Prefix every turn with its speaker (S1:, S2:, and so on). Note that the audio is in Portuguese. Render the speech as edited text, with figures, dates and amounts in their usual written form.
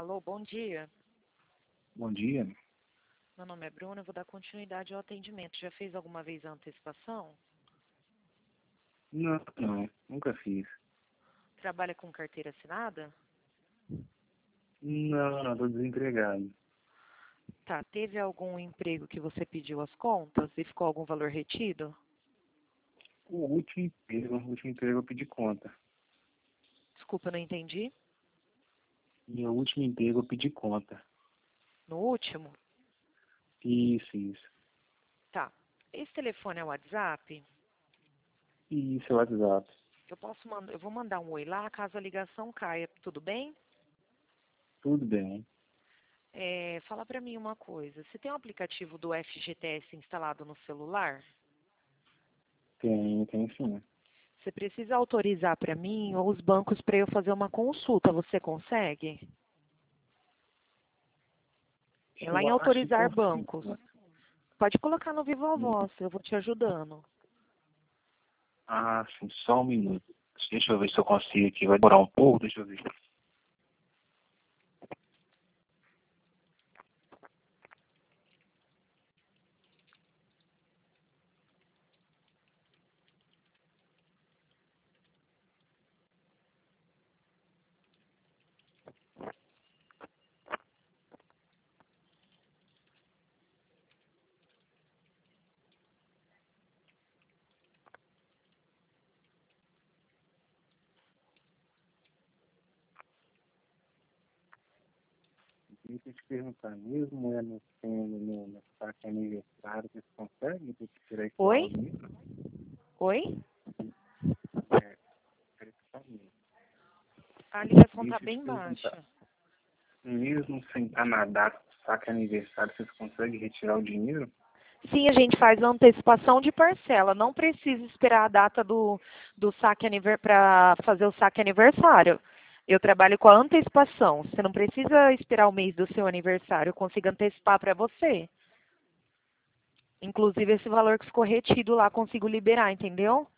S1: Alô, bom dia.
S2: Bom dia.
S1: Meu nome é Bruna, eu vou dar continuidade ao atendimento. Já fez alguma vez a antecipação?
S2: Não, nunca fiz.
S1: Trabalha com carteira assinada?
S2: Não, estou desempregado.
S1: Tá, teve algum emprego que você pediu as contas e ficou algum valor retido?
S2: O último emprego eu pedi conta.
S1: Desculpa, eu não entendi.
S2: E o último emprego eu pedi conta.
S1: No último?
S2: Isso.
S1: Tá. Esse telefone é o WhatsApp?
S2: Isso é o WhatsApp.
S1: Eu vou mandar um oi lá caso a ligação caia, tudo bem?
S2: Tudo bem.
S1: Fala pra mim uma coisa. Você tem o aplicativo do FGTS instalado no celular?
S2: Tem sim.
S1: Você precisa autorizar para mim ou os bancos para eu fazer uma consulta. Você consegue? É lá em
S2: Eu acho que
S1: autorizar
S2: consigo,
S1: bancos.
S2: né?
S1: Pode colocar no Viva a Voz, eu vou te ajudando.
S2: Ah, sim, só um minuto. Deixa eu ver se eu consigo aqui. Vai demorar um pouco, deixa eu ver. Deixa eu te perguntar, mesmo no saque aniversário, vocês conseguem tirar esse
S1: Oi?
S2: valor mesmo?
S1: Oi?
S2: É, peraí, só um minuto.
S1: A ligação tá
S2: Deixa eu te
S1: bem
S2: perguntar.
S1: baixa.
S2: Mesmo sem estar na data do saque aniversário, vocês conseguem retirar o dinheiro?
S1: Sim, a gente faz a antecipação de parcela. Não precisa esperar a data do saque para fazer o saque aniversário. Eu trabalho com a antecipação. Você não precisa esperar o mês do seu aniversário. Eu consigo antecipar para você. Inclusive, esse valor que ficou retido lá, consigo liberar, entendeu?